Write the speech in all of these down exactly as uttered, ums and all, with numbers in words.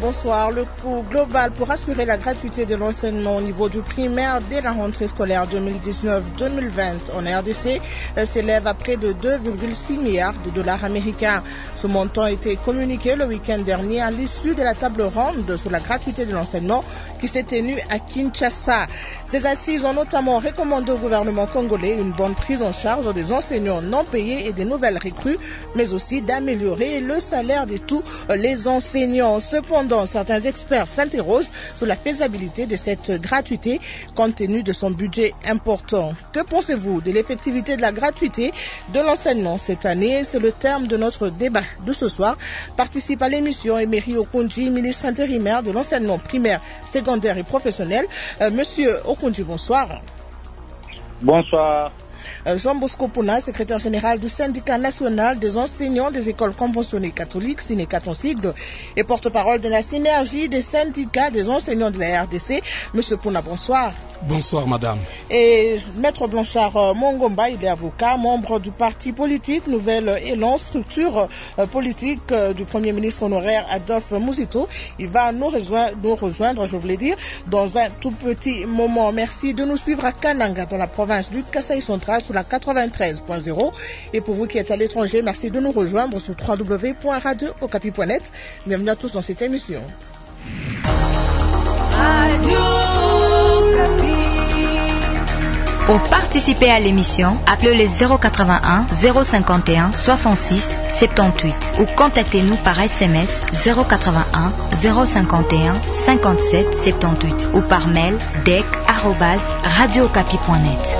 bonsoir. Le coût global pour assurer la gratuité de l'enseignement au niveau du primaire dès la rentrée scolaire deux mille dix-neuf deux mille vingt en R D C s'élève à près de deux virgule six milliards de dollars américains. Ce montant a été communiqué le week-end dernier à l'issue de la table ronde sur la gratuité de l'enseignement qui s'est tenue à Kinshasa. Ces assises ont notamment recommandé au gouvernement congolais une bonne prise en charge des enseignants non payés et des nouvelles recrues, mais aussi d'améliorer le salaire de tous les enseignants. Cependant, certains experts s'interrogent sur la faisabilité de cette gratuité compte tenu de son budget important. Que pensez-vous de l'effectivité de la gratuité de l'enseignement cette année? C'est le terme de notre débat de ce soir. Participe à l'émission Emery Okunji, ministre intérimaire de l'enseignement primaire, secondaire et professionnel. Euh, Monsieur Okunji, bonsoir. Bonsoir. Jean Bosco Pouna, secrétaire général du syndicat national des enseignants des écoles conventionnées catholiques, Synécat en sigle, et porte-parole de la synergie des syndicats des enseignants de la R D C. Monsieur Pouna, bonsoir. Bonsoir, madame. Et Maître Blanchard Mongomba, il est avocat, membre du parti politique Nouvel Élan, structure politique du Premier ministre honoraire Adolphe Mouzito. Il va nous rejoindre, nous rejoindre, je voulais dire, dans un tout petit moment. Merci de nous suivre à Kananga, dans la province du Kasaï central, sur la quatre-vingt-treize point zéro. Et pour vous qui êtes à l'étranger, merci de nous rejoindre sur w w w point radio okapi point net. Bienvenue à tous dans cette émission. Radio Okapi. Pour participer à l'émission, appelez le zéro quatre-vingt-un zéro cinquante et un soixante-six soixante-dix-huit ou contactez-nous par S M S zéro quatre-vingt-un zéro cinquante et un cinquante-sept soixante-dix-huit ou par mail d e c arobase radio okapi point net.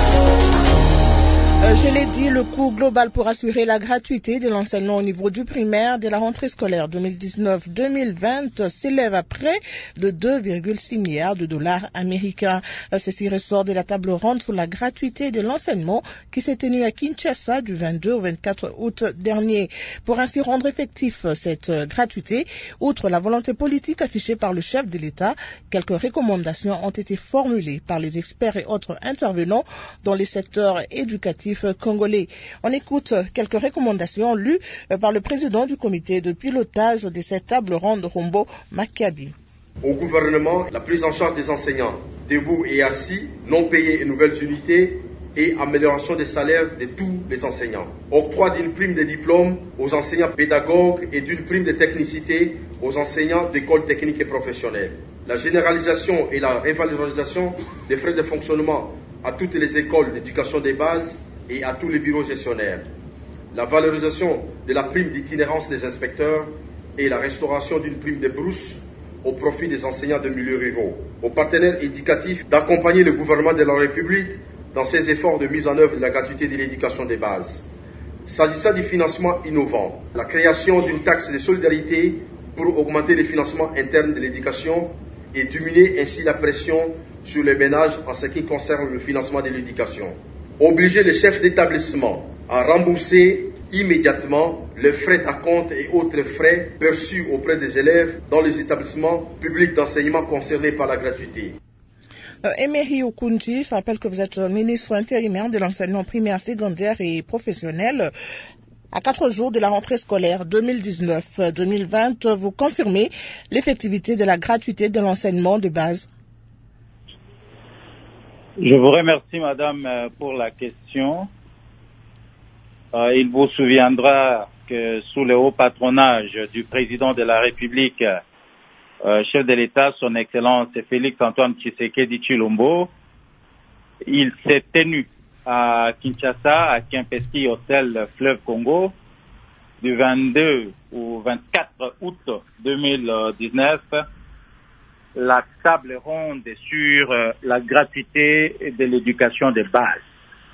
Euh, je l'ai dit, le coût global pour assurer la gratuité de l'enseignement au niveau du primaire de la rentrée scolaire deux mille dix-neuf deux mille vingt s'élève à près de deux virgule six milliards de dollars américains. Euh, ceci ressort de la table ronde sur la gratuité de l'enseignement qui s'est tenue à Kinshasa du vingt-deux au vingt-quatre août dernier. Pour ainsi rendre effectif cette gratuité, outre la volonté politique affichée par le chef de l'État, quelques recommandations ont été formulées par les experts et autres intervenants dans les secteurs éducatifs congolais. On écoute quelques recommandations lues par le président du comité de pilotage de cette table ronde, Rombo Makabi. Au gouvernement, la prise en charge des enseignants, debout et assis, non payés et nouvelles unités, et amélioration des salaires de tous les enseignants. Octroi d'une prime de diplôme aux enseignants pédagogues et d'une prime de technicité aux enseignants d'écoles techniques et professionnelles. La généralisation et la révalorisation des frais de fonctionnement à toutes les écoles d'éducation des bases et à tous les bureaux gestionnaires, la valorisation de la prime d'itinérance des inspecteurs et la restauration d'une prime de brousse au profit des enseignants de milieux ruraux. Aux partenaires éducatifs d'accompagner le gouvernement de la République dans ses efforts de mise en œuvre de la gratuité de l'éducation des bases. S'agissant du financement innovant, la création d'une taxe de solidarité pour augmenter les financements internes de l'éducation et diminuer ainsi la pression sur les ménages en ce qui concerne le financement de l'éducation. Obliger les chefs d'établissement à rembourser immédiatement les frais à compte et autres frais perçus auprès des élèves dans les établissements publics d'enseignement concernés par la gratuité. Euh, Emery Okunji, je rappelle que vous êtes ministre intérimaire de l'enseignement primaire, secondaire et professionnel. À quatre jours de la rentrée scolaire deux mille dix-neuf deux mille vingt, vous confirmez l'effectivité de la gratuité de l'enseignement de base? Je vous remercie, madame, pour la question. Euh, il vous souviendra que sous le haut patronage du président de la République, euh, chef de l'État, son Excellence Félix-Antoine Tshisekedi Tshilombo, il s'est tenu à Kinshasa, à Kimpesi Hôtel Fleuve Congo, du vingt-deux au vingt-quatre août deux mille dix-neuf, la table ronde sur la gratuité de l'éducation de base.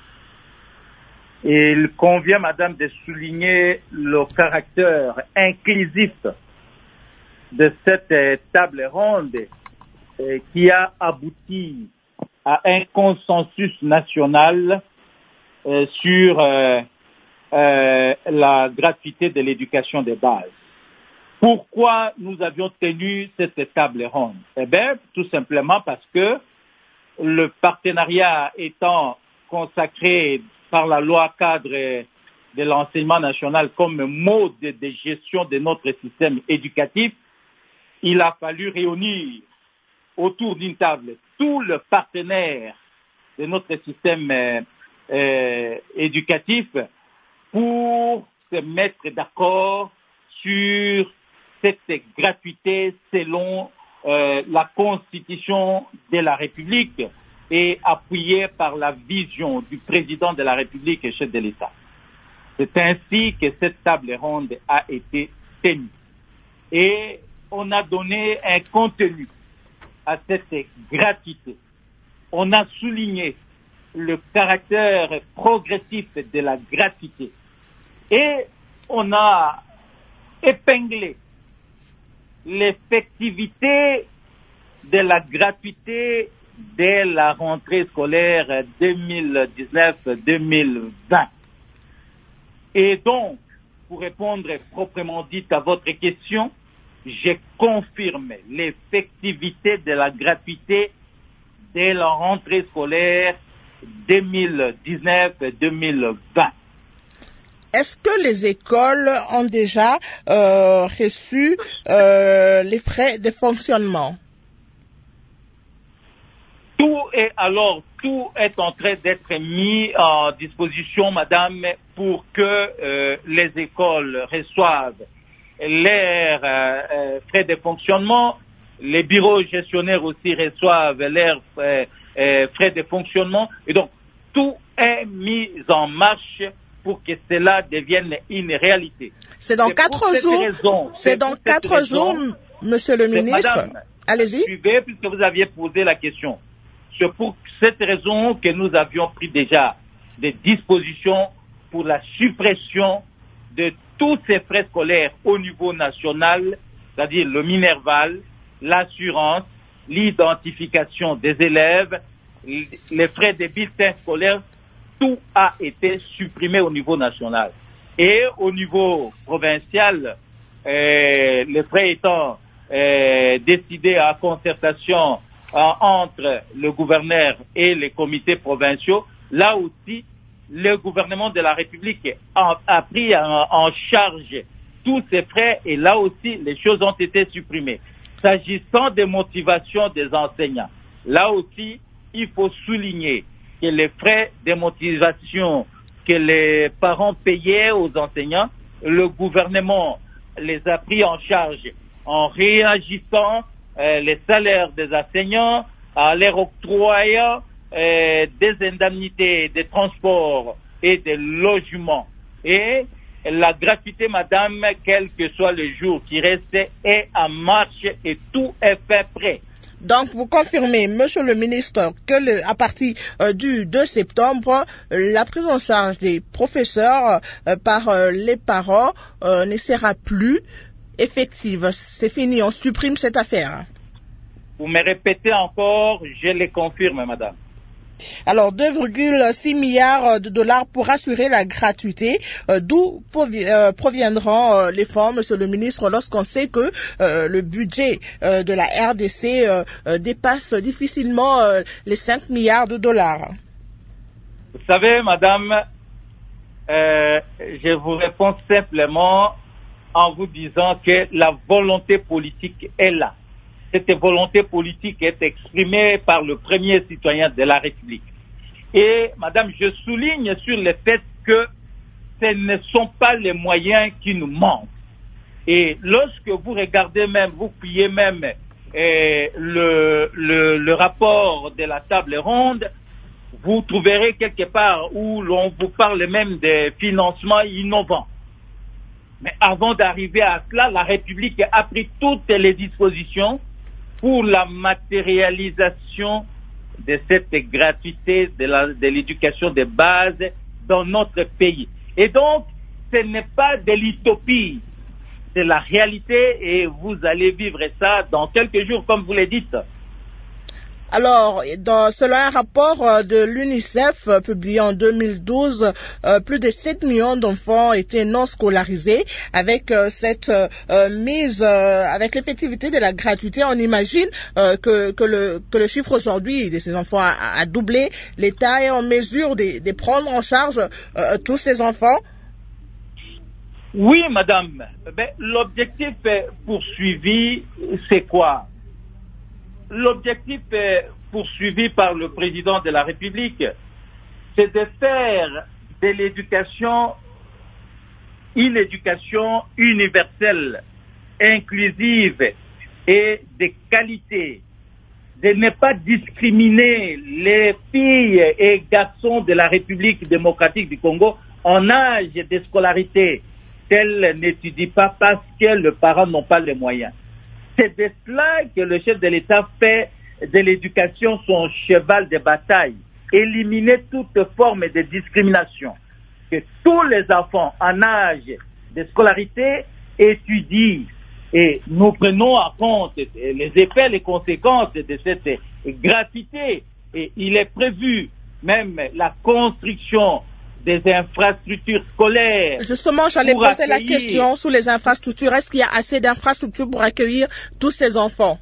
Il convient, madame, de souligner le caractère inclusif de cette table ronde qui a abouti à un consensus national sur euh, la gratuité de l'éducation de base. Pourquoi nous avions tenu cette table ronde? Eh bien, tout simplement parce que le partenariat étant consacré par la loi cadre de l'enseignement national comme mode de gestion de notre système éducatif, il a fallu réunir autour d'une table tous les partenaires de notre système euh, euh, éducatif pour se mettre d'accord sur cette gratuité selon euh, la Constitution de la République et appuyée par la vision du président de la République et chef de l'État. C'est ainsi que cette table ronde a été tenue. Et on a donné un contenu à cette gratuité. On a souligné le caractère progressif de la gratuité. Et on a épinglé l'effectivité de la gratuité dès la rentrée scolaire deux mille dix-neuf deux mille vingt. Et donc, pour répondre proprement dit à votre question, je confirme l'effectivité de la gratuité dès la rentrée scolaire deux mille dix-neuf deux mille vingt. Est-ce que les écoles ont déjà euh, reçu euh, les frais de fonctionnement? Tout est alors, tout est en train d'être mis en disposition, madame, pour que euh, les écoles reçoivent leurs euh, frais de fonctionnement. Les bureaux gestionnaires aussi reçoivent leurs euh, euh, frais de fonctionnement. Et donc, tout est mis en marche pour que cela devienne une réalité. C'est dans quatre jours. C'est dans quatre jours, monsieur le ministre. Allez-y. Suivez, puisque vous aviez posé la question. C'est pour cette raison que nous avions pris déjà des dispositions pour la suppression de tous ces frais scolaires au niveau national, c'est-à-dire le Minerval, l'assurance, l'identification des élèves, les frais des bulletins scolaires, tout a été supprimé au niveau national. Et au niveau provincial, euh, les frais étant euh, décidés à concertation euh, entre le gouverneur et les comités provinciaux, là aussi, le gouvernement de la République a, a pris en, en charge tous ces frais et là aussi, les choses ont été supprimées. S'agissant des motivations des enseignants, là aussi, il faut souligner que les frais de motivation que les parents payaient aux enseignants, le gouvernement les a pris en charge en réagissant euh, les salaires des enseignants, en leur octroyant euh, des indemnités de transport et de logement. Et la gratuité, madame, quel que soit le jour qui reste, est en marche et tout est fait prêt. Donc, vous confirmez, monsieur le ministre, que le, à partir euh, du deux septembre, euh, la prise en charge des professeurs euh, par euh, les parents euh, ne sera plus effective. C'est fini, on supprime cette affaire. Vous me répétez encore, je le confirme, madame. Alors, deux virgule six milliards de dollars pour assurer la gratuité. Euh, d'où provi- euh, proviendront euh, les fonds, monsieur le ministre, lorsqu'on sait que euh, le budget euh, de la R D C euh, euh, dépasse difficilement euh, les cinq milliards de dollars? Vous savez, madame, euh, je vous réponds simplement en vous disant que la volonté politique est là. Cette volonté politique est exprimée par le premier citoyen de la République. Et, madame, je souligne sur le fait que ce ne sont pas les moyens qui nous manquent. Et lorsque vous regardez même, vous fouillez même eh, le, le, le rapport de la table ronde, vous trouverez quelque part où l'on vous parle même des financements innovants. Mais avant d'arriver à cela, la République a pris toutes les dispositions pour la matérialisation de cette gratuité de, la, de l'éducation de base dans notre pays. Et donc, ce n'est pas de l'utopie, c'est la réalité et vous allez vivre ça dans quelques jours, comme vous le dites. Alors, dans, selon un rapport de l'UNICEF euh, publié en deux mille douze, euh, plus de sept millions d'enfants étaient non scolarisés. Avec euh, cette euh, mise, euh, avec l'effectivité de la gratuité, on imagine euh, que, que, le, que le chiffre aujourd'hui de ces enfants a, a doublé. L'État est en mesure de, de prendre en charge euh, tous ces enfants. Oui, madame. Ben, l'objectif poursuivi, c'est quoi? L'objectif poursuivi par le président de la République, c'est de faire de l'éducation une éducation universelle, inclusive et de qualité, de ne pas discriminer les filles et garçons de la République démocratique du Congo en âge de scolarité. Elles n'étudient pas parce que les parents n'ont pas les moyens. C'est de cela que le chef de l'État fait de l'éducation son cheval de bataille. Éliminer toute forme de discrimination. Que tous les enfants en âge de scolarité étudient. Et nous prenons en compte les effets, les conséquences de cette gratuité. Et il est prévu même la construction des infrastructures scolaires. Justement, j'allais poser accueillir... la question sur les infrastructures. Est-ce qu'il y a assez d'infrastructures pour accueillir tous ces enfants?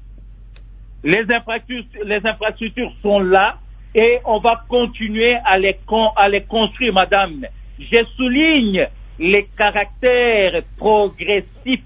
Les infrastructures, les infrastructures sont là et on va continuer à les, con, à les construire, madame. Je souligne les caractères progressifs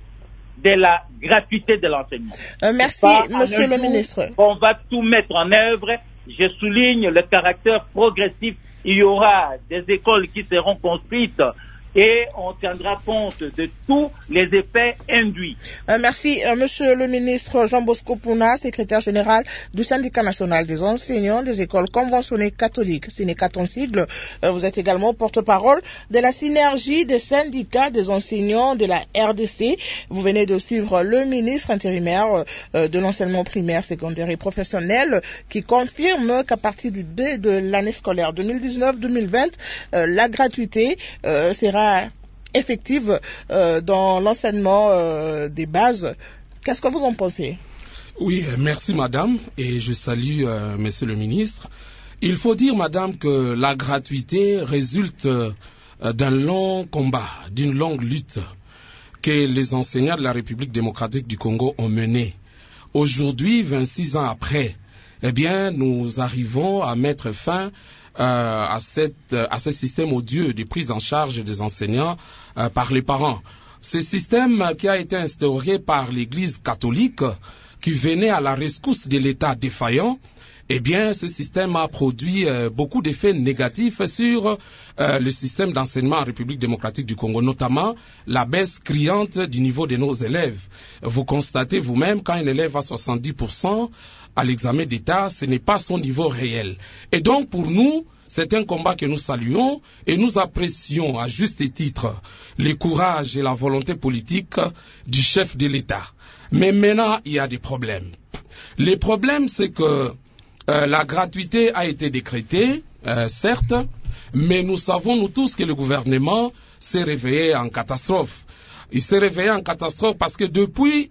de la gratuité de l'enseignement. Euh, merci, monsieur le ministre. On va tout mettre en œuvre. Je souligne le caractère progressif. Il y aura des écoles qui seront construites et on tiendra compte de tous les effets induits. Euh, merci, euh, monsieur le ministre Jean-Bosco Pouna, secrétaire général du syndicat national des enseignants des écoles conventionnées catholiques, Synécat en sigle. Euh, vous êtes également porte-parole de la synergie des syndicats des enseignants de la R D C. Vous venez de suivre le ministre intérimaire euh, de l'enseignement primaire, secondaire et professionnel qui confirme qu'à partir du deux de l'année scolaire deux mille dix-neuf deux mille vingt, euh, la gratuité euh, sera effective euh, dans l'enseignement euh, des bases. Qu'est-ce que vous en pensez? Oui, merci madame, et je salue euh, monsieur le ministre. Il faut dire madame que la gratuité résulte euh, d'un long combat, d'une longue lutte que les enseignants de la République démocratique du Congo ont menée. Aujourd'hui, vingt-six ans après, eh bien, nous arrivons à mettre fin Euh, à, cette, euh, à ce système odieux de prise en charge des enseignants euh, par les parents. Ce système euh, qui a été instauré par l'Église catholique, qui venait à la rescousse de l'État défaillant, eh bien, ce système a produit euh, beaucoup d'effets négatifs sur euh, le système d'enseignement en République démocratique du Congo, notamment la baisse criante du niveau de nos élèves. Vous constatez vous-même, quand un élève a soixante-dix pour cent à l'examen d'État, ce n'est pas son niveau réel. Et donc, pour nous, c'est un combat que nous saluons et nous apprécions à juste titre le courage et la volonté politique du chef de l'État. Mais maintenant, il y a des problèmes. Le problème, c'est que euh, la gratuité a été décrétée, euh, certes, mais nous savons, nous tous, que le gouvernement s'est réveillé en catastrophe. Il s'est réveillé en catastrophe parce que depuis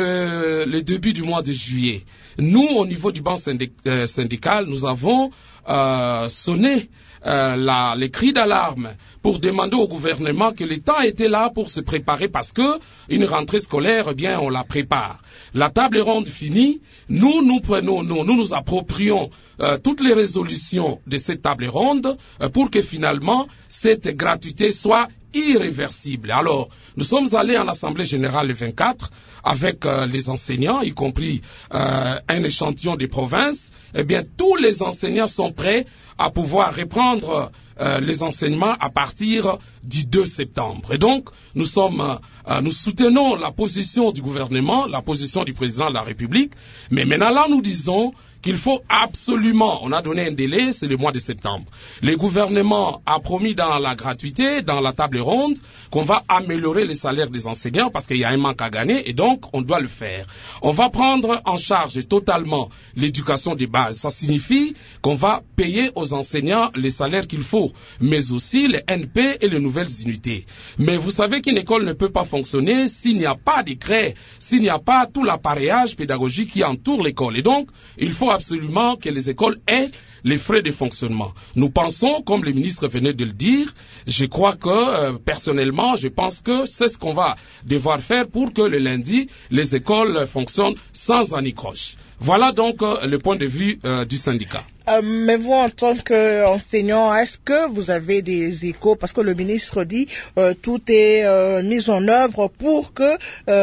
le, le début du mois de juillet, nous, au niveau du banc syndic, euh, syndical, nous avons euh, sonné euh, la, les cris d'alarme pour demander au gouvernement que l'État était là pour se préparer parce que une rentrée scolaire, eh bien, on la prépare. La table ronde finie, nous, nous prenons, nous, nous nous approprions euh, toutes les résolutions de cette table ronde euh, pour que finalement cette gratuité soit irréversible. Alors, nous sommes allés en Assemblée générale le vingt-quatre avec euh, les enseignants, y compris euh, un échantillon des provinces. Eh bien, tous les enseignants sont prêts à pouvoir reprendre euh, les enseignements à partir du deux septembre. Et donc, nous sommes, euh, nous soutenons la position du gouvernement, la position du président de la République. Mais maintenant, là, nous disons qu'il faut absolument, on a donné un délai, c'est le mois de septembre. Le gouvernement a promis dans la gratuité, dans la table ronde, qu'on va améliorer les salaires des enseignants parce qu'il y a un manque à gagner et donc on doit le faire. On va prendre en charge totalement l'éducation des bases. Ça signifie qu'on va payer aux enseignants les salaires qu'il faut, mais aussi les N P et les nouvelles unités. Mais vous savez qu'une école ne peut pas fonctionner s'il n'y a pas décret, s'il n'y a pas tout l'appareillage pédagogique qui entoure l'école. Et donc, il faut absolument que les écoles aient les frais de fonctionnement. Nous pensons, comme le ministre venait de le dire, je crois que, euh, personnellement, je pense que c'est ce qu'on va devoir faire pour que le lundi, les écoles fonctionnent sans anicroche. Voilà donc euh, le point de vue euh, du syndicat. Euh, mais vous, en tant qu'enseignant, est-ce que vous avez des échos? Parce que le ministre dit euh, tout est euh, mis en œuvre pour que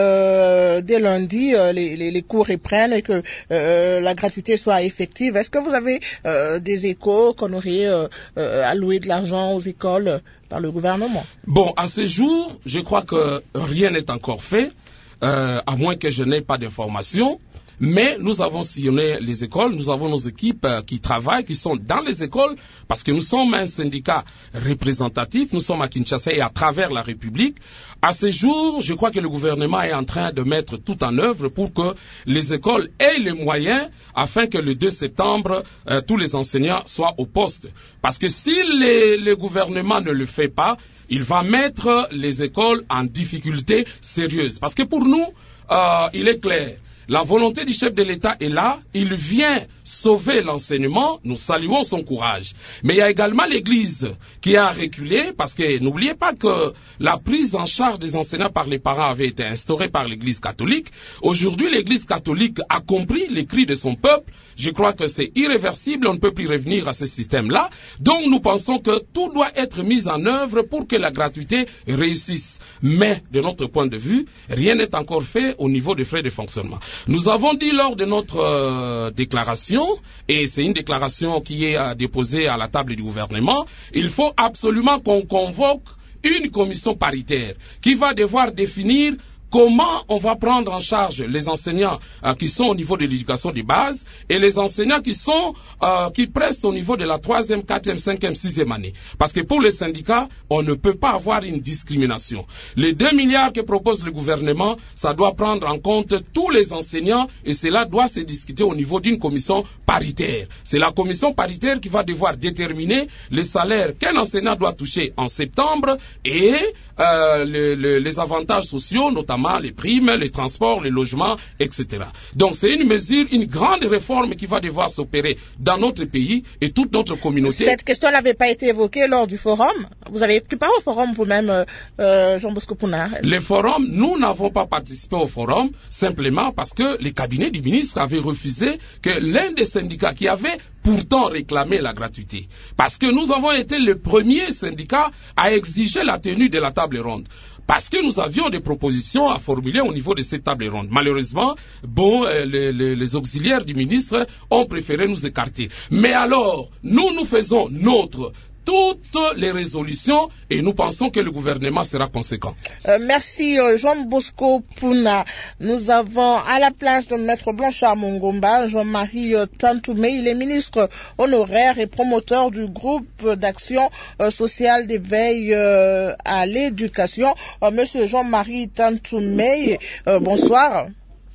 euh, dès lundi euh, les, les, les cours reprennent et que euh, la gratuité soit effective. Est-ce que vous avez euh, des échos qu'on aurait euh, euh, alloué de l'argent aux écoles par le gouvernement? Bon, à ce jour, je crois que rien n'est encore fait, euh, à moins que je n'ai pas d'informations. Mais nous avons sillonné les écoles, nous avons nos équipes euh, qui travaillent, qui sont dans les écoles, parce que nous sommes un syndicat représentatif, nous sommes à Kinshasa et à travers la République. À ce jour, je crois que le gouvernement est en train de mettre tout en œuvre pour que les écoles aient les moyens afin que le deux septembre, euh, tous les enseignants soient au poste. Parce que si les, le gouvernement ne le fait pas, il va mettre les écoles en difficulté sérieuse. Parce que pour nous, euh, il est clair. La volonté du chef de l'État est là, il vient sauver l'enseignement, nous saluons son courage. Mais il y a également l'Église qui a reculé, parce que n'oubliez pas que la prise en charge des enseignants par les parents avait été instaurée par l'Église catholique. Aujourd'hui, l'Église catholique a compris les cris de son peuple. Je crois que c'est irréversible, on ne peut plus revenir à ce système-là. Donc nous pensons que tout doit être mis en œuvre pour que la gratuité réussisse. Mais de notre point de vue, rien n'est encore fait au niveau des frais de fonctionnement. Nous avons dit lors de notre euh, déclaration, et c'est une déclaration qui est euh, déposée à la table du gouvernement, il faut absolument qu'on convoque une commission paritaire qui va devoir définir comment on va prendre en charge les enseignants euh, qui sont au niveau de l'éducation de base et les enseignants qui sont euh, qui prestent au niveau de la troisième, quatrième, cinquième, sixième année. Parce que pour les syndicats, on ne peut pas avoir une discrimination. Les deux milliards que propose le gouvernement, ça doit prendre en compte tous les enseignants et cela doit se discuter au niveau d'une commission paritaire. C'est la commission paritaire qui va devoir déterminer les salaires qu'un enseignant doit toucher en septembre et euh, le, le, les avantages sociaux, notamment les primes, les transports, les logements, et cetera. Donc c'est une mesure, une grande réforme qui va devoir s'opérer dans notre pays et toute notre communauté. Cette question n'avait pas été évoquée lors du forum. Vous avez pris part au forum vous-même, euh, Jean Bosco Puna. Le forum, nous n'avons pas participé au forum simplement parce que les cabinets du ministre avaient refusé que l'un des syndicats qui avait pourtant réclamé la gratuité. Parce que nous avons été le premier syndicat à exiger la tenue de la table ronde. Parce que nous avions des propositions à formuler au niveau de cette table ronde. Malheureusement, bon, euh, les, les, les auxiliaires du ministre ont préféré nous écarter. Mais alors, nous, nous faisons notre toutes les résolutions et nous pensons que le gouvernement sera conséquent. Euh, merci euh, Jean Bosco Puna. Nous avons à la place de Maître Blanchard Mongomba, Jean-Marie euh, Tantoumé. Il est ministre honoraire et promoteur du groupe d'action euh, sociale d'éveil euh, à l'éducation. Euh, Monsieur Jean-Marie Tantoumé, euh, bonsoir.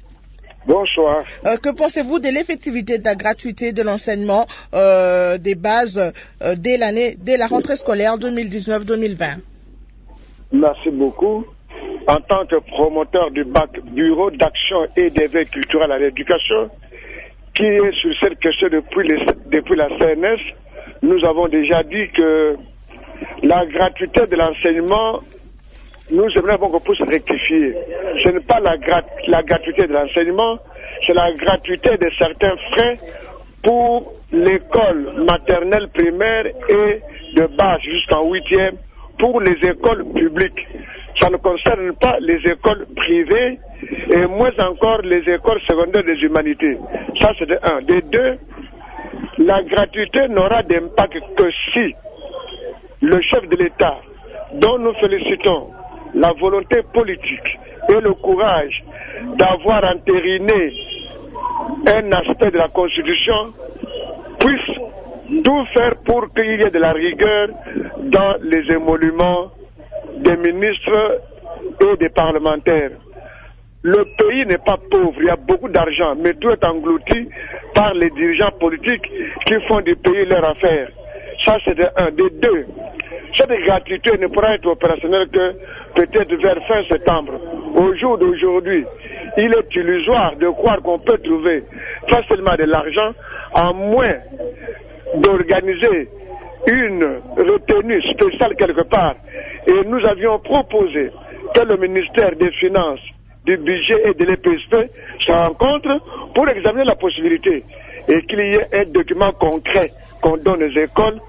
Bonsoir. Euh, que pensez-vous de l'effectivité de la gratuité de l'enseignement euh, des bases euh, dès l'année, dès la rentrée scolaire deux mille dix-neuf deux mille vingt? Merci beaucoup. En tant que promoteur du B A C, Bureau d'action et d'éveil culturel à l'éducation, qui est sur cette question depuis, les, depuis la C N S, nous avons déjà dit que la gratuité de l'enseignement, nous aimerions qu'on puisse rectifier. Ce n'est pas la, grat la gratuité de l'enseignement, c'est la gratuité de certains frais pour l'école maternelle, primaire et de base jusqu'en huitième pour les écoles publiques. Ça ne concerne pas les écoles privées et moins encore les écoles secondaires des humanités. Ça c'est de un. De deux, la gratuité n'aura d'impact que si le chef de l'État, dont nous félicitons la volonté politique et le courage d'avoir entériné un aspect de la Constitution, puisse tout faire pour qu'il y ait de la rigueur dans les émoluments des ministres et des parlementaires. Le pays n'est pas pauvre, il y a beaucoup d'argent, mais tout est englouti par les dirigeants politiques qui font du pays leur affaire. Ça c'est de un. De deux, cette gratuité ne pourra être opérationnelle que peut-être vers fin septembre. Au jour d'aujourd'hui, il est illusoire de croire qu'on peut trouver facilement de l'argent à moins d'organiser une retenue spéciale quelque part. Et nous avions proposé que le ministère des Finances du budget et de l'E P S P se rencontrent pour examiner la possibilité et qu'il y ait un document concret qu'on donne aux écoles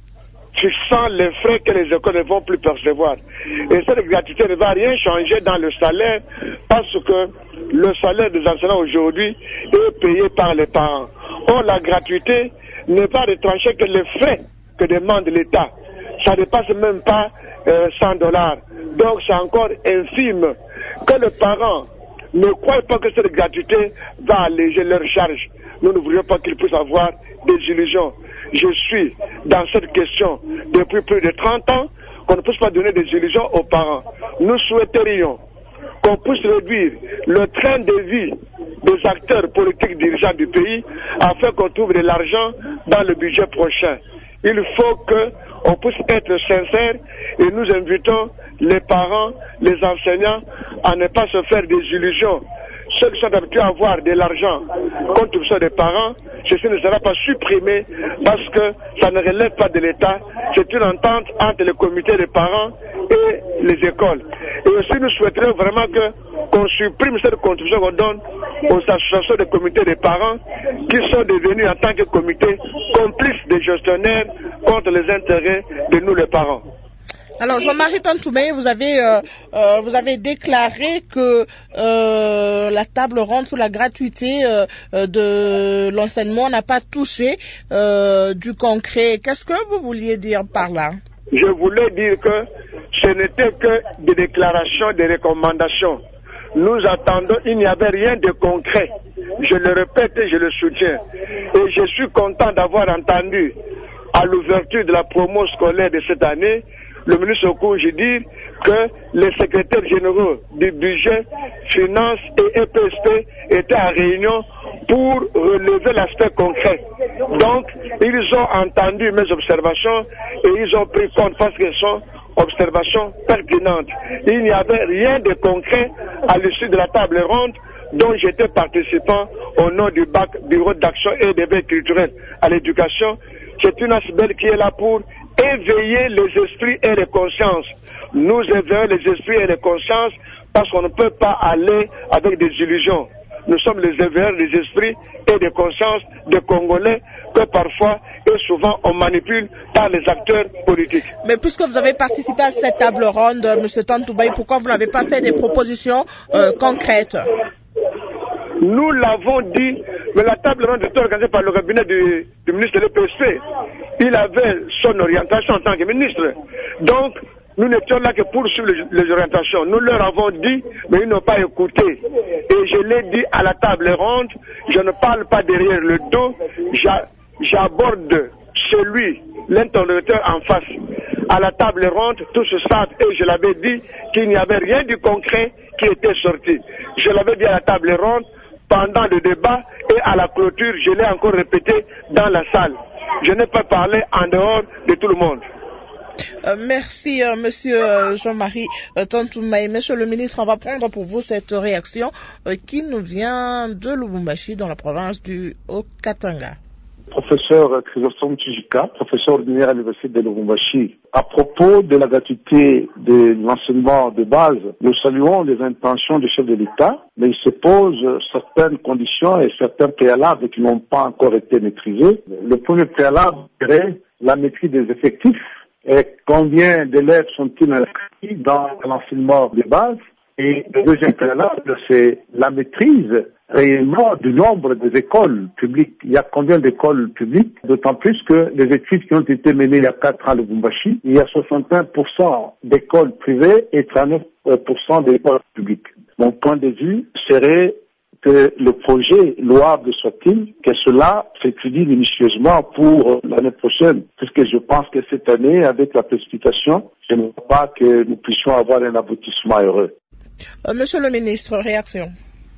fixant les frais que les écoles ne vont plus percevoir. Et cette gratuité ne va rien changer dans le salaire parce que le salaire des enseignants aujourd'hui est payé par les parents. Or, la gratuité n'est pas retranchée que les frais que demande l'État. Ça ne dépasse même pas euh, cent dollars. Donc, c'est encore infime que les parents ne croient pas que cette gratuité va alléger leurs charges. Nous ne voudrions pas qu'ils puissent avoir des illusions. Je suis dans cette question depuis plus de trente ans, qu'on ne puisse pas donner des illusions aux parents. Nous souhaiterions qu'on puisse réduire le train de vie des acteurs politiques dirigeants du pays afin qu'on trouve de l'argent dans le budget prochain. Il faut qu'on puisse être sincère et nous invitons les parents, les enseignants à ne pas se faire des illusions. Ceux qui sont habitués à avoir de l'argent contribution des parents, ceci ne sera pas supprimé parce que ça ne relève pas de l'État. C'est une entente entre le comité des parents et les écoles. Et aussi nous souhaiterions vraiment que qu'on supprime cette contribution qu'on donne aux associations de comités des parents qui sont devenus en tant que comité complices des gestionnaires contre les intérêts de nous les parents. Alors, Jean-Marie Tantoumé, vous avez euh, euh, vous avez déclaré que euh, la table ronde sur la gratuité euh, de l'enseignement n'a pas touché euh, du concret. Qu'est-ce que vous vouliez dire par là? Je voulais dire que ce n'était que des déclarations, des recommandations. Nous attendons, il n'y avait rien de concret. Je le répète et je le soutiens. Et je suis content d'avoir entendu à l'ouverture de la promo scolaire de cette année le ministre Okouji dit que les secrétaires généraux du budget, finances et E P S P étaient en réunion pour relever l'aspect concret. Donc, ils ont entendu mes observations et ils ont pris compte parce qu'elles sont observations pertinentes. Il n'y avait rien de concret à l'issue de la table ronde dont j'étais participant au nom du B A C, Bureau d'action et d'éveil culturel à l'éducation. C'est une assemblée qui est là pour éveiller les esprits et les consciences. Nous éveillons les esprits et les consciences parce qu'on ne peut pas aller avec des illusions. Nous sommes les éveilleurs des esprits et des consciences des Congolais que parfois et souvent on manipule par les acteurs politiques. Mais puisque vous avez participé à cette table ronde, M. Tantoubaï, pourquoi vous n'avez pas fait des propositions euh, concrètes? Nous l'avons dit, mais la table ronde était organisée par le cabinet du, du ministre de l'E P S P. Il avait son orientation en tant que ministre. Donc, nous n'étions là que pour suivre les, les orientations. Nous leur avons dit, mais ils n'ont pas écouté. Et je l'ai dit à la table ronde, je ne parle pas derrière le dos, j'aborde celui, l'interlocuteur en face. À la table ronde, tout se savent et je l'avais dit qu'il n'y avait rien de concret qui était sorti. Je l'avais dit à la table ronde, pendant le débat et à la clôture, je l'ai encore répété dans la salle. Je n'ai pas parlé en dehors de tout le monde. Euh, merci, euh, Monsieur euh, Jean-Marie euh, Tantoumaï. Monsieur le ministre, on va prendre pour vous cette réaction euh, qui nous vient de Lubumbashi, dans la province du Haut-Katanga. Professeur Chrysostome Tijika, professeur ordinaire à l'université de Lubumbashi. À propos de la gratuité de l'enseignement de base, nous saluons les intentions du chef de l'État, mais il se pose certaines conditions et certains préalables qui n'ont pas encore été maîtrisés. Le premier préalable serait la maîtrise des effectifs et combien d'élèves sont-ils inscrits dans l'enseignement de base. Et le deuxième préalable, c'est la maîtrise réellement du nombre des écoles publiques. Il y a combien d'écoles publiques? D'autant plus que les études qui ont été menées il y a quatre ans à Lubumbashi, il y a soixante et un pour cent d'écoles privées et trente-neuf pour cent d'écoles publiques. Mon point de vue serait que le projet, louable soit-il, que cela s'étudie minutieusement pour l'année prochaine, puisque je pense que cette année, avec la précipitation, je ne vois pas que nous puissions avoir un aboutissement heureux. Euh, Monsieur le ministre, réaction.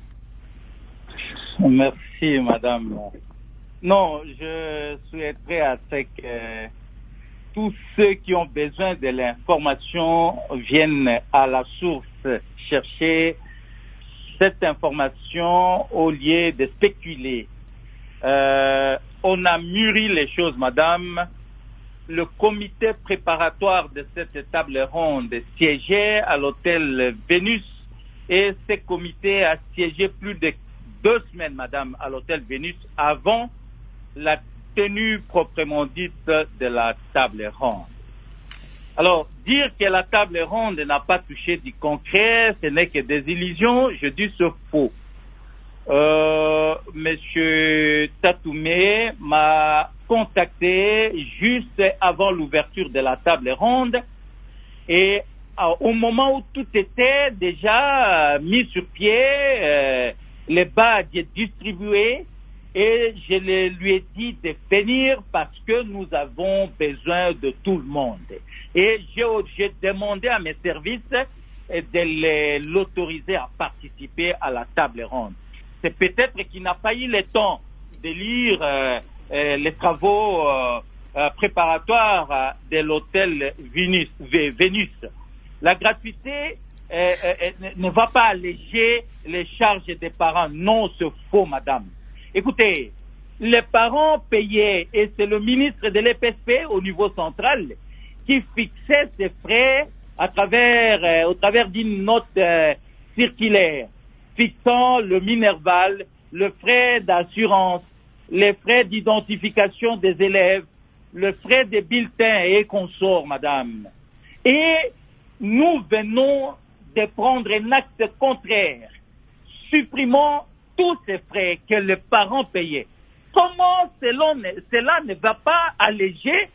Merci, madame. Non, je souhaiterais à ce que tous ceux qui ont besoin de l'information viennent à la source chercher cette information au lieu de spéculer. Euh, on a mûri les choses, madame. Le comité préparatoire de cette table ronde siégeait à l'hôtel Vénus et ce comité a siégé plus de deux semaines, madame, à l'hôtel Vénus avant la tenue proprement dite de la table ronde. Alors, dire que la table ronde n'a pas touché du concret, ce n'est que des illusions, je dis ce faux. Euh, Monsieur Tatoumé m'a contacté juste avant l'ouverture de la table ronde et euh, au moment où tout était déjà euh, mis sur pied, euh, les badges distribués, et je le, lui ai dit de venir parce que nous avons besoin de tout le monde. Et j'ai, j'ai demandé à mes services de l'autoriser à participer à la table ronde. C'est peut-être qu'il n'a pas eu le temps de lire euh, euh, les travaux euh, euh, préparatoires euh, de l'hôtel Vénus. Vénus. La gratuité euh, euh, ne va pas alléger les charges des parents. Non, c'est faux, madame. Écoutez, les parents payaient, et c'est le ministre de l'E P S P au niveau central qui fixait ces frais à travers, euh, au travers d'une note euh, circulaire, fixant le Minerval, le frais d'assurance, les frais d'identification des élèves, le frais des bulletins et consorts, madame. Et nous venons de prendre un acte contraire, supprimant tous ces frais que les parents payaient. Comment cela ne, cela ne va pas alléger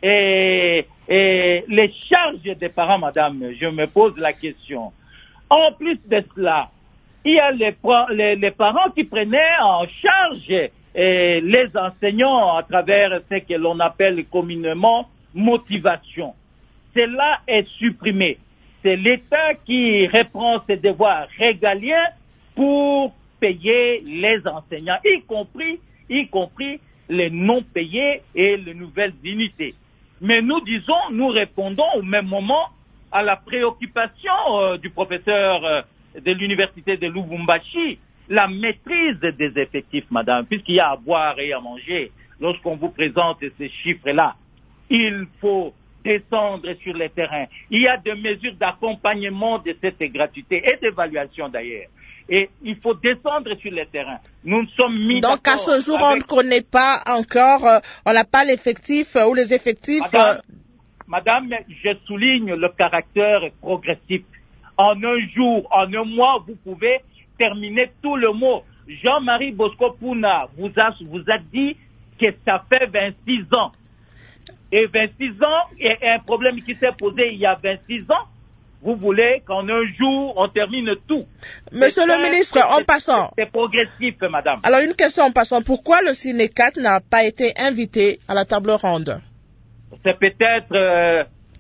et, et les charges des parents, madame? Je me pose la question. En plus de cela, il y a les, les, les parents qui prenaient en charge et les enseignants à travers ce que l'on appelle communément motivation. Cela est supprimé. C'est l'État qui reprend ses devoirs régaliens pour payer les enseignants, y compris, y compris les non payés et les nouvelles unités. Mais nous disons, nous répondons au même moment à la préoccupation euh, du professeur euh, de l'université de Lubumbashi, la maîtrise des effectifs, madame, puisqu'il y a à boire et à manger. Lorsqu'on vous présente ces chiffres-là, il faut descendre sur le terrain. Il y a des mesures d'accompagnement de cette gratuité et d'évaluation d'ailleurs. Et il faut descendre sur le terrain. Nous nous sommes mis Donc à ce jour, avec... on ne connaît pas encore, euh, on n'a pas l'effectif euh, ou les effectifs. Madame, euh... Madame, je souligne le caractère progressif. En un jour, en un mois, vous pouvez terminer tout le mot. Jean-Marie Bosco Pouna vous a, vous a dit que ça fait vingt-six ans. Et vingt-six ans, et un problème qui s'est posé il y a vingt-six ans, vous voulez qu'en un jour, on termine tout. Monsieur le ministre, en passant. C'est progressif, madame. Alors, une question en passant. Pourquoi le Cinécat n'a pas été invité à la table ronde? C'est peut-être euh,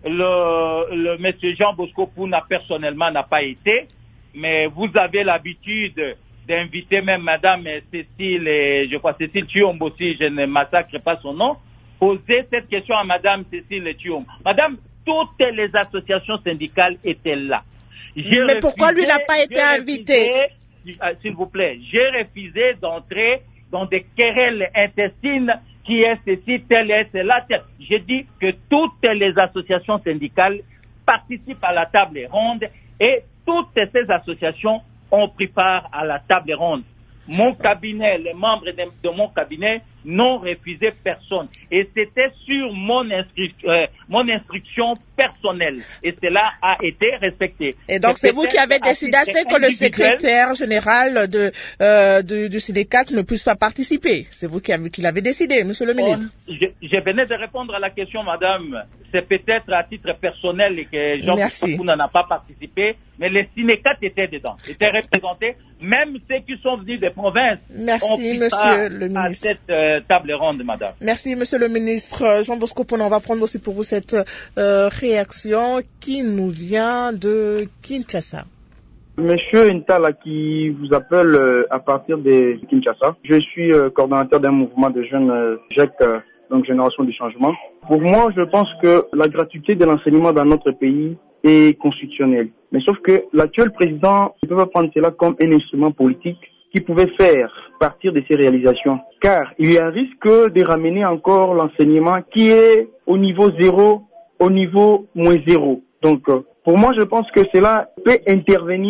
le, le monsieur Jean Bosco Pouna personnellement n'a pas été, mais vous avez l'habitude d'inviter même madame Cécile, et, je crois Cécile Thiombo, si je ne massacre pas son nom, poser cette question à madame Cécile Thiombo. Madame, toutes les associations syndicales étaient là. J'ai Mais refusé, pourquoi lui n'a pas été invité? S'il vous plaît, j'ai refusé d'entrer dans des querelles intestines qui est ceci, tel est cela, tel. J'ai dit que toutes les associations syndicales participent à la table ronde et toutes ces associations ont pris part à la table ronde. Mon cabinet, les membres de, de mon cabinet n'ont refusé personne. Et c'était sur mon, instru euh, mon instruction personnelle. Et cela a été respecté. Et donc c'est vous qui avez décidé c'est que le secrétaire général de, euh, du, du syndicat ne puisse pas participer. C'est vous qui, avez, qui l'avez décidé, monsieur le ministre. On, je, je venais de répondre à la question, madame. C'est peut-être à titre personnel que Jean-Pierre Pouna n'a pas participé, mais les syndicats étaient dedans, étaient représentés. Même ceux qui sont venus des provinces Merci, ont pris monsieur le ministre. à cette euh, table ronde, madame. Merci, monsieur le ministre. Jean Bosco Pouna, on va prendre aussi pour vous cette euh, réaction qui nous vient de Kinshasa. Monsieur Intala qui vous appelle euh, à partir de Kinshasa. Je suis euh, coordonnateur d'un mouvement de jeunes euh, G E C, euh, donc Génération du Changement. Pour moi, je pense que la gratuité de l'enseignement dans notre pays est constitutionnelle. Mais sauf que l'actuel président ne peut pas prendre cela comme un instrument politique qui pouvait faire partir de ses réalisations. Car il y a un risque de ramener encore l'enseignement qui est au niveau zéro, au niveau moins zéro. Donc, pour moi, je pense que cela peut intervenir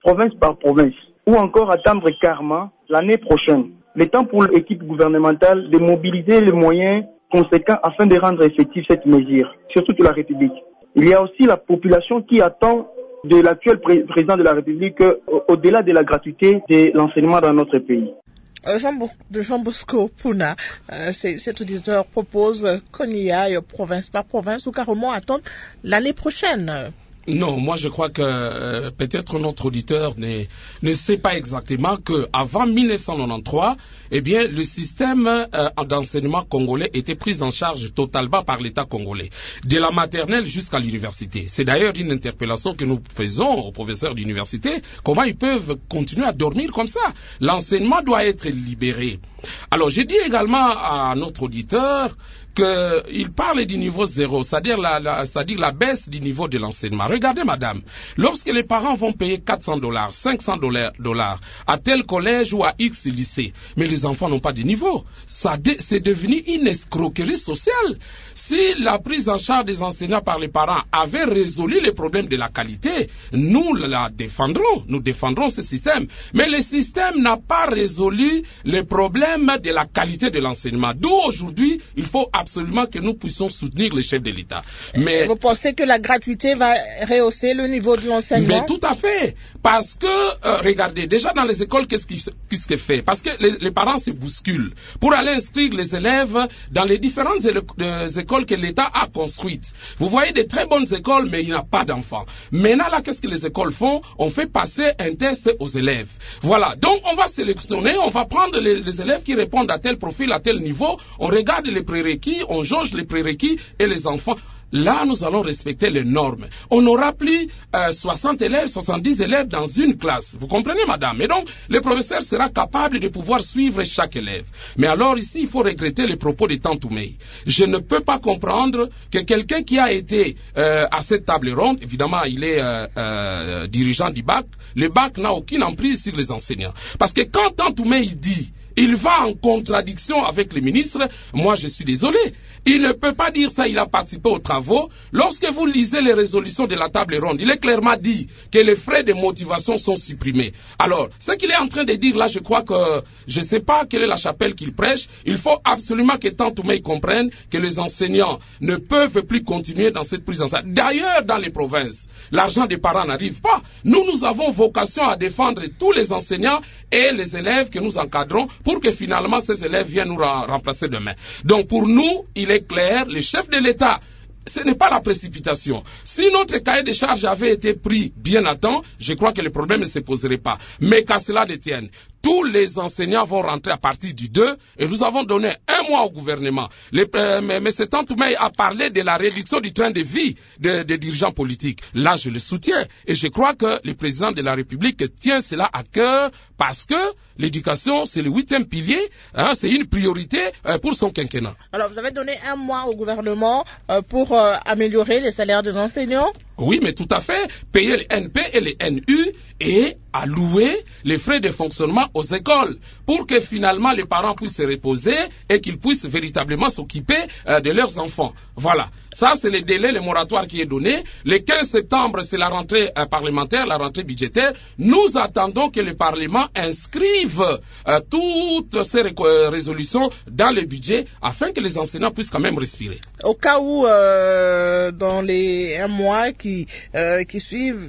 province par province, ou encore attendre karma l'année prochaine. Le temps pour l'équipe gouvernementale de mobiliser les moyens conséquents afin de rendre effective cette mesure, surtout de la République. Il y a aussi la population qui attend de l'actuel pré- président de la République euh, au-delà de la gratuité de l'enseignement dans notre pays. Euh, Jean, Bo- de Jean Bosco Puna, euh, cet auditeur propose qu'on y aille province par province ou carrément attendre l'année prochaine. Non, moi je crois que euh, peut-être notre auditeur ne, ne sait pas exactement que avant mille neuf cent quatre-vingt-treize, eh bien le système euh, d'enseignement congolais était pris en charge totalement par l'État congolais, de la maternelle jusqu'à l'université. C'est d'ailleurs une interpellation que nous faisons aux professeurs d'université, comment ils peuvent continuer à dormir comme ça. L'enseignement doit être libéré. Alors j'ai dit également à notre auditeur qu'il parle du niveau zéro, c'est-à-dire la, la, c'est-à-dire la baisse du niveau de l'enseignement. Regardez, madame, lorsque les parents vont payer quatre cents dollars, cinq cents dollars à tel collège ou à X lycée, mais les enfants n'ont pas de niveau, ça de, c'est devenu une escroquerie sociale. Si la prise en charge des enseignants par les parents avait résolu les problèmes de la qualité, nous la défendrons, nous défendrons ce système. Mais le système n'a pas résolu les problèmes de la qualité de l'enseignement. D'où aujourd'hui, il faut absolument que nous puissions soutenir les chefs de l'État. Mais vous pensez que la gratuité va rehausser le niveau de l'enseignement? Mais tout à fait. Parce que, euh, regardez, déjà dans les écoles, qu'est-ce qui, qu'est-ce qui est fait? Parce que les, les parents se bousculent pour aller inscrire les élèves dans les différentes éle- euh, écoles que l'État a construites. Vous voyez des très bonnes écoles, mais il n'y a pas d'enfants. Maintenant, là, qu'est-ce que les écoles font? On fait passer un test aux élèves. Voilà. Donc, on va sélectionner, on va prendre les, les élèves qui répondent à tel profil, à tel niveau, on regarde les prérequis, on jauge les prérequis et les enfants. Là, nous allons respecter les normes. On n'aura plus euh, soixante élèves, soixante-dix élèves dans une classe. Vous comprenez, madame? Et donc, le professeur sera capable de pouvoir suivre chaque élève. Mais alors, ici, il faut regretter les propos de Tantoumei. Je ne peux pas comprendre que quelqu'un qui a été euh, à cette table ronde, évidemment, il est euh, euh, dirigeant du bac, le bac n'a aucune emprise sur les enseignants. Parce que quand Tantoumei dit il va en contradiction avec les ministres, moi je suis désolé. Il ne peut pas dire ça, il a participé aux travaux. Lorsque vous lisez les résolutions de la table ronde, il est clairement dit que les frais de motivation sont supprimés. Alors, ce qu'il est en train de dire là, je crois que, je ne sais pas quelle est la chapelle qu'il prêche, il faut absolument que Tantoumei comprenne que les enseignants ne peuvent plus continuer dans cette prise en charge. D'ailleurs, dans les provinces, l'argent des parents n'arrive pas. Nous, nous avons vocation à défendre tous les enseignants et les élèves que nous encadrons pour que finalement ces élèves viennent nous remplacer demain. Donc pour nous, il est clair, le chef de l'État, ce n'est pas la précipitation. Si notre cahier de charges avait été pris bien à temps, je crois que le problème ne se poserait pas. Mais qu'à cela détienne, tous les enseignants vont rentrer à partir du deux et nous avons donné un mois au gouvernement. Les, euh, mais M. Tantoumei a parlé de la réduction du train de vie des de dirigeants politiques. Là, je le soutiens et je crois que le président de la République tient cela à cœur parce que l'éducation, c'est le huitième pilier, hein, c'est une priorité euh, pour son quinquennat. Alors, vous avez donné un mois au gouvernement euh, pour euh, améliorer les salaires des enseignants? Oui, mais tout à fait. Payer les N P et les N U et allouer les frais de fonctionnement aux écoles pour que finalement les parents puissent se reposer et qu'ils puissent véritablement s'occuper euh, de leurs enfants. Voilà. Ça, c'est le délai, le moratoire qui est donné. Le quinze septembre, c'est la rentrée euh, parlementaire, la rentrée budgétaire. Nous attendons que le Parlement inscrive euh, toutes ces ré- euh, résolutions dans le budget afin que les enseignants puissent quand même respirer. Au cas où, euh, dans les un mois qui, euh, qui suivent,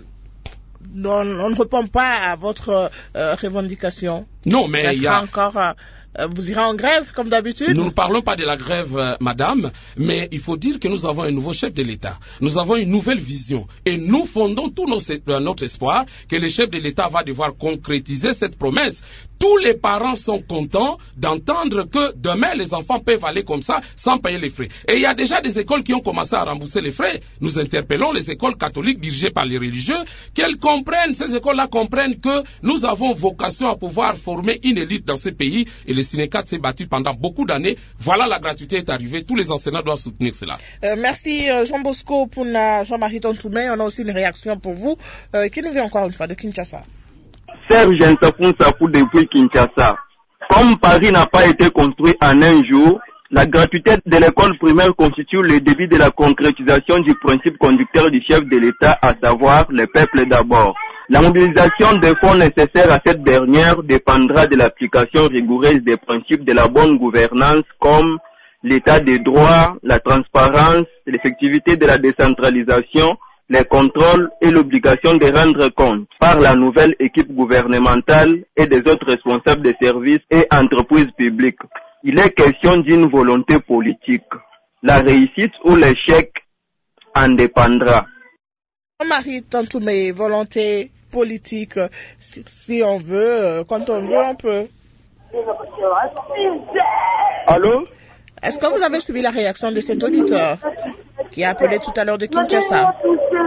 on, on ne répond pas à votre euh, revendication. Non, mais il y a encore... Euh, vous irez en grève, comme d'habitude? Nous ne parlons pas de la grève, euh, madame, mais il faut dire que nous avons un nouveau chef de l'État. Nous avons une nouvelle vision. Et nous fondons tout nos, euh, notre espoir que le chef de l'État va devoir concrétiser cette promesse. Tous les parents sont contents d'entendre que demain, les enfants peuvent aller comme ça, sans payer les frais. Et il y a déjà des écoles qui ont commencé à rembourser les frais. Nous interpellons les écoles catholiques dirigées par les religieux, qu'elles comprennent, ces écoles-là comprennent que nous avons vocation à pouvoir former une élite dans ce pays. Et le Sénécat s'est battu pendant beaucoup d'années. Voilà, la gratuité est arrivée. Tous les enseignants doivent soutenir cela. Euh, merci euh, Jean Bosco Puna, Jean-Marie Tantoumei. On a aussi une réaction pour vous euh, qui nous vient encore une fois de Kinshasa. Serge Ntapoun Sapou depuis Kinshasa. Comme Paris n'a pas été construit en un jour, La gratuité de l'école primaire constitue le début de la concrétisation du principe conducteur du chef de l'État, à savoir le peuple d'abord. La mobilisation des fonds nécessaires à cette dernière dépendra de l'application rigoureuse des principes de la bonne gouvernance comme l'état de droit, la transparence, l'effectivité de la décentralisation, les contrôles et l'obligation de rendre compte par la nouvelle équipe gouvernementale et des autres responsables des services et entreprises publiques. Il est question d'une volonté politique. La réussite ou l'échec en dépendra. Marie Tantoumé, volonté politique, si on veut, quand on veut, on peut. Allô? Est-ce que vous avez suivi la réaction de cet auditeur qui a appelé tout à l'heure de Kinshasa?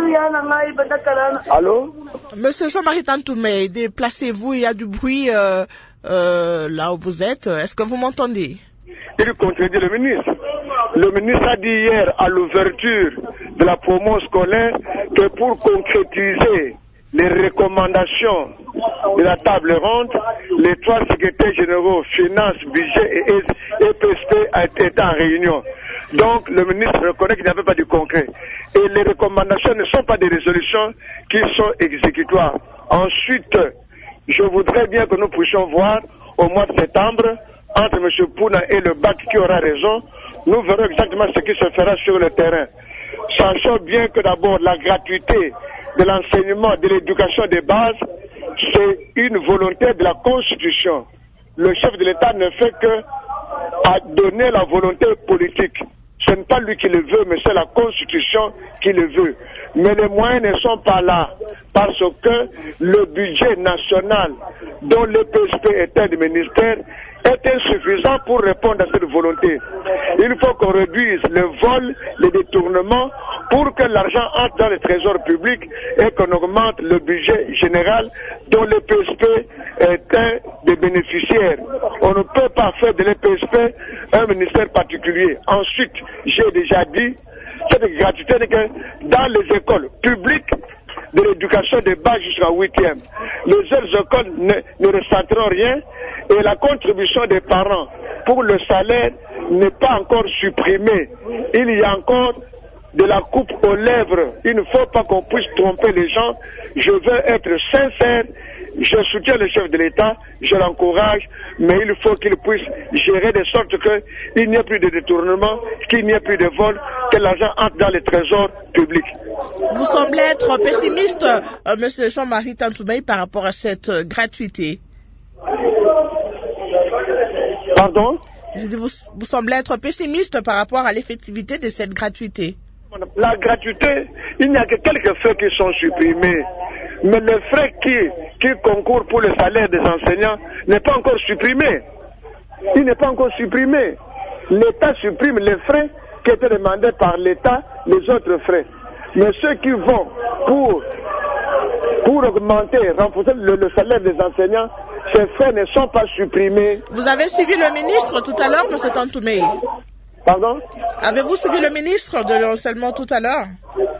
Allô? Monsieur Jean-Marie Tantoumé, déplacez-vous, il y a du bruit euh, euh, là où vous êtes. Est-ce que vous m'entendez? Il contredit le ministre. Le ministre a dit hier à l'ouverture de la promo scolaire que pour concrétiser les recommandations de la table ronde, les trois secrétaires généraux, finances, budget et E P S P étaient en réunion. Donc le ministre reconnaît qu'il n'y avait pas de concret. Et les recommandations ne sont pas des résolutions qui sont exécutoires. Ensuite, je voudrais bien que nous puissions voir au mois de septembre, entre M. Pouna et le B A C qui aura raison, nous verrons exactement ce qui se fera sur le terrain. Sachant bien que d'abord la gratuité de l'enseignement, de l'éducation de base, c'est une volonté de la Constitution. Le chef de l'État ne fait que à donner la volonté politique. Ce n'est pas lui qui le veut, mais c'est la Constitution qui le veut. Mais les moyens ne sont pas là, parce que le budget national dont l'E P S P est un des ministères est insuffisant pour répondre à cette volonté. Il faut qu'on réduise le vol, les détournements, pour que l'argent entre dans le trésor public et qu'on augmente le budget général dont l'E P S P est un des bénéficiaires. On ne peut pas faire de l'E P S P un ministère particulier. Ensuite, j'ai déjà dit, cette gratuité n'est que dans les écoles publiques de l'éducation de base jusqu'à huitième. Les autres écoles ne, ne ressentiront rien et la contribution des parents pour le salaire n'est pas encore supprimée. Il y a encore de la coupe aux lèvres. Il ne faut pas qu'on puisse tromper les gens. Je veux être sincère. Je soutiens le chef de l'État, je l'encourage, mais il faut qu'il puisse gérer de sorte qu'il n'y ait plus de détournement, qu'il n'y ait plus de vol, que l'argent entre dans les trésors publics. Vous semblez être pessimiste, euh, monsieur Jean-Marie Tantoumé, par rapport à cette euh, gratuité. Pardon? Je dis, vous, vous semblez être pessimiste par rapport à l'effectivité de cette gratuité. La gratuité, il n'y a que quelques frais qui sont supprimés. Mais les frais qui, qui concourent pour le salaire des enseignants n'est pas encore supprimé. Il n'est pas encore supprimé. L'État supprime les frais qui étaient demandés par l'État, les autres frais. Mais ceux qui vont pour, pour augmenter, renforcer le, le salaire des enseignants, ces frais ne sont pas supprimés. Vous avez suivi le ministre tout à l'heure, M. Tantoumé? Pardon? Avez-vous suivi le ministre de l'enseignement tout à l'heure?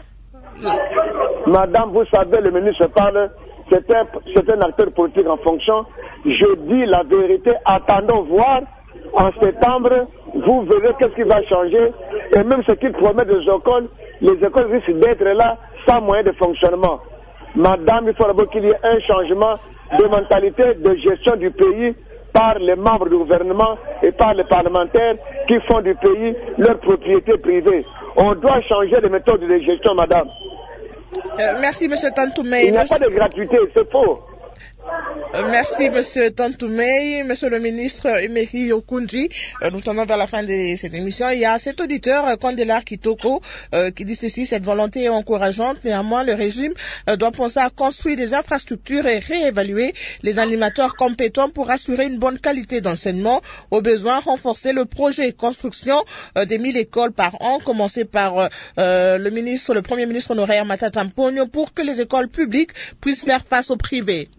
Madame, vous savez, le ministre parle, c'est un, c'est un acteur politique en fonction. Je dis la vérité, attendons voir. En septembre, vous verrez qu'est-ce qui va changer. Et même ce qu'il promet des écoles, les écoles risquent d'être là sans moyen de fonctionnement. Madame, il faut d'abord qu'il y ait un changement de mentalité de gestion du pays par les membres du gouvernement et par les parlementaires qui font du pays leur propriété privée. On doit changer les méthodes de gestion, madame. Euh, merci, M. Tantoumé. Il n'y a pas de gratuité, c'est faux. Euh, merci, M. Tantoumé. Monsieur le ministre Emery Okunji, euh, nous tournons vers la fin de cette émission. Il y a cet auditeur, euh, Kondelar Kitoko, euh, qui dit ceci: cette volonté est encourageante. Néanmoins, le régime euh, doit penser à construire des infrastructures et réévaluer les animateurs compétents pour assurer une bonne qualité d'enseignement. Au besoin, renforcer le projet construction euh, des mille écoles par an, commencé par euh, euh, le ministre, le premier ministre honoraire Matata Mponyo, pour que les écoles publiques puissent faire face au privé.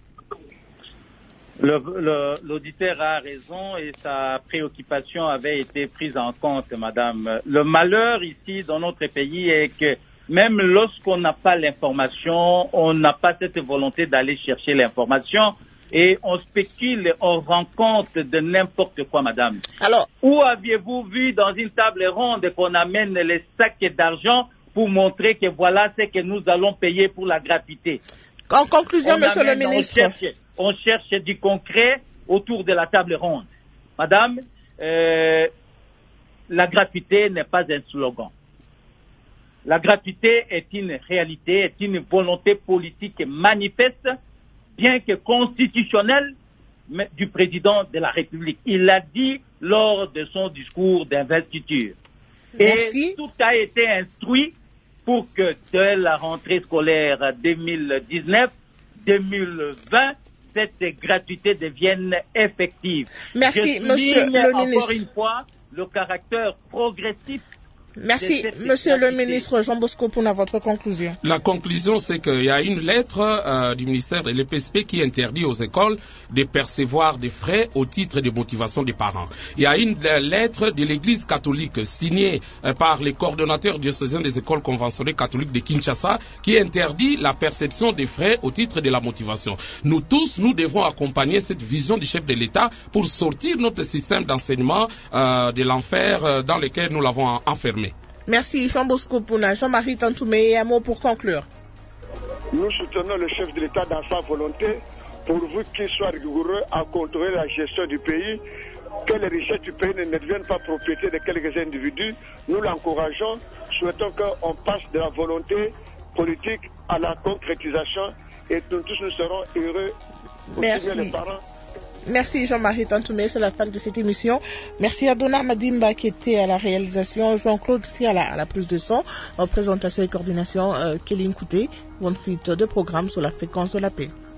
L'auditeur a raison et sa préoccupation avait été prise en compte, madame. Le malheur ici dans notre pays est que même lorsqu'on n'a pas l'information, on n'a pas cette volonté d'aller chercher l'information. et on spécule, on rend compte de n'importe quoi, madame. Alors, où aviez-vous vu dans une table ronde qu'on amène les sacs d'argent pour montrer que voilà ce que nous allons payer pour la gratuité? En conclusion, on monsieur amène, le ministre. On cherche, on cherche du concret autour de la table ronde. Madame, euh, la gratuité n'est pas un slogan. La gratuité est une réalité, est une volonté politique manifeste, bien que constitutionnelle, du président de la République. Il l'a dit lors de son discours d'investiture. Et tout a été instruit pour que dès la rentrée scolaire deux mille dix-neuf deux mille vingt, cette gratuité devienne effective. Merci, Je monsieur le encore ministre. une fois le caractère progressif. Merci, monsieur le ministre Jean Bosco, pour votre conclusion. La conclusion, c'est qu'il y a une lettre euh, du ministère de l'E P S P qui interdit aux écoles de percevoir des frais au titre de motivation des parents. Il y a une euh, lettre de l'Église catholique signée euh, par les coordonnateurs diocésains des écoles conventionnées catholiques de Kinshasa qui interdit la perception des frais au titre de la motivation. Nous tous, nous devons accompagner cette vision du chef de l'État pour sortir notre système d'enseignement euh, de l'enfer euh, dans lequel nous l'avons en enfermé. Merci Jean Bosco Pouna. Jean-Marie Tantoumé, un mot pour conclure. Nous soutenons le chef de l'État dans sa volonté, pourvu qu'il soit rigoureux à contrôler la gestion du pays, que les richesses du pays ne deviennent pas propriété de quelques individus. Nous l'encourageons, souhaitons qu'on passe de la volonté politique à la concrétisation et nous tous nous serons heureux, aussi bien les parents. Merci Jean-Marie Tantoumé, c'est la fin de cette émission. Merci à Donna Madimba qui était à la réalisation, Jean-Claude qui à la, à la prise de son, en présentation et coordination, euh, Kéline Kouté, bonne suite de programme sur la fréquence de la paix.